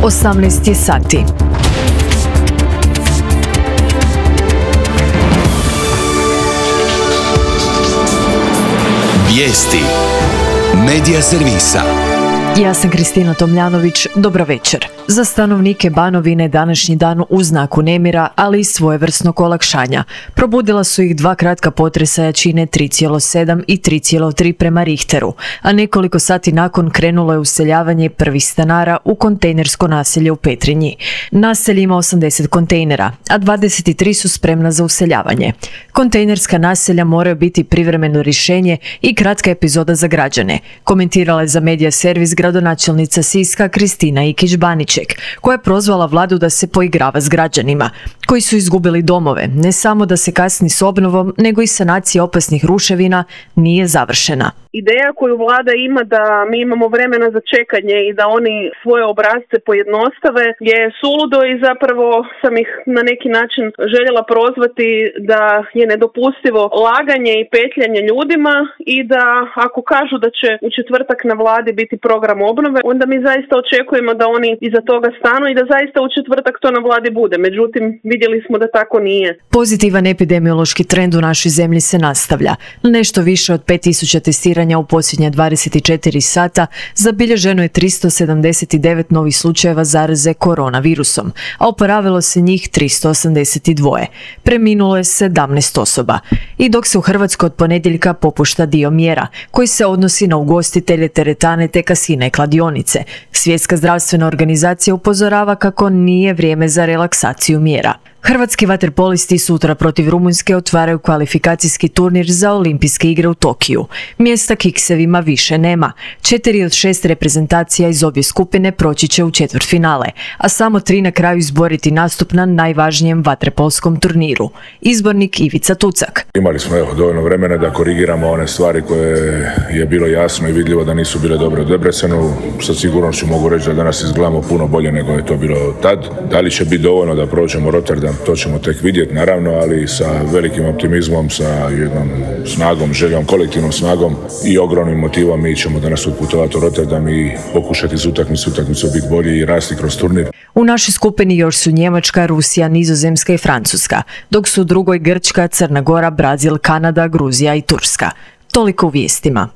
18 je sati. Vijesti Medija servisa. Ja sam Kristina Tomljanović, dobro večer. Za stanovnike Banovine današnji dan u znaku nemira, ali i svojevrsnog olakšanja. Probudila su ih dva kratka potresa jačine 3,7 i 3,3 prema Richteru, a nekoliko sati nakon krenulo je useljavanje prvih stanara u kontejnersko naselje u Petrinji. Naselje ima 80 kontejnera, a 23 su spremna za useljavanje. Kontejnerska naselja moraju biti privremeno rješenje i kratka epizoda za građane, komentirala je za Medija servis gradonačelnica Siska Kristina Ikić-Baniček, koja je prozvala vladu da se poigrava s građanima, koji su izgubili domove. Ne samo da se kasni s obnovom, nego i sanacija opasnih ruševina nije završena. Ideja koju vlada ima da mi imamo vremena za čekanje i da oni svoje obrasce pojednostave je suludo i zapravo sam ih na neki način željela prozvati da je nedopustivo laganje i petljanje ljudima i da ako kažu da će u četvrtak na vladi biti program obnove, onda mi zaista očekujemo da oni iza toga stanu i da zaista u četvrtak to na vladi bude. Međutim, vidjeli smo da tako nije. Pozitivan epidemiološki trend u našoj zemlji se nastavlja. Nešto više od 5000 testiranja u posljednje 24 sata zabilježeno je 379 novih slučajeva zaraze koronavirusom, a oporavilo se njih 382. Preminulo je 17 osoba. I dok se u Hrvatskoj od ponedjeljka popušta dio mjera, koji se odnosi na ugostitelje, teretane te kasine i kladionice, Svjetska zdravstvena organizacija upozorava kako nije vrijeme za relaksaciju mjera. Hrvatski vaterpolisti sutra protiv Rumunjske otvaraju kvalifikacijski turnir za olimpijske igre u Tokiju. Mjesta kiksevima više nema. 4 od 6 reprezentacija iz obje skupine proći će u četvrtfinale, a samo 3 na kraju izboriti nastup na najvažnijem vaterpolskom turniru. Izbornik Ivica Tucak. Imali smo dovoljno vremena da korigiramo one stvari koje je bilo jasno i vidljivo da nisu bile dobre u Debrecenu. Sa sigurnošću mogu reći da danas izgledamo puno bolje nego je to bilo tad. Da li će biti dovoljno da prođemo Rotterdam? To ćemo tek vidjeti, naravno, ali sa velikim optimizmom, sa jednom snagom, željom, kolektivnom snagom i ogromnim motivom mi ćemo danas otputovati u Rotterdam i pokušati iz utakmicu biti bolji i rasti kroz turnir. U našoj skupini još su Njemačka, Rusija, Nizozemska i Francuska, dok su u drugoj Grčka, Crna Gora, Brazil, Kanada, Gruzija i Turska. Toliko u vijestima.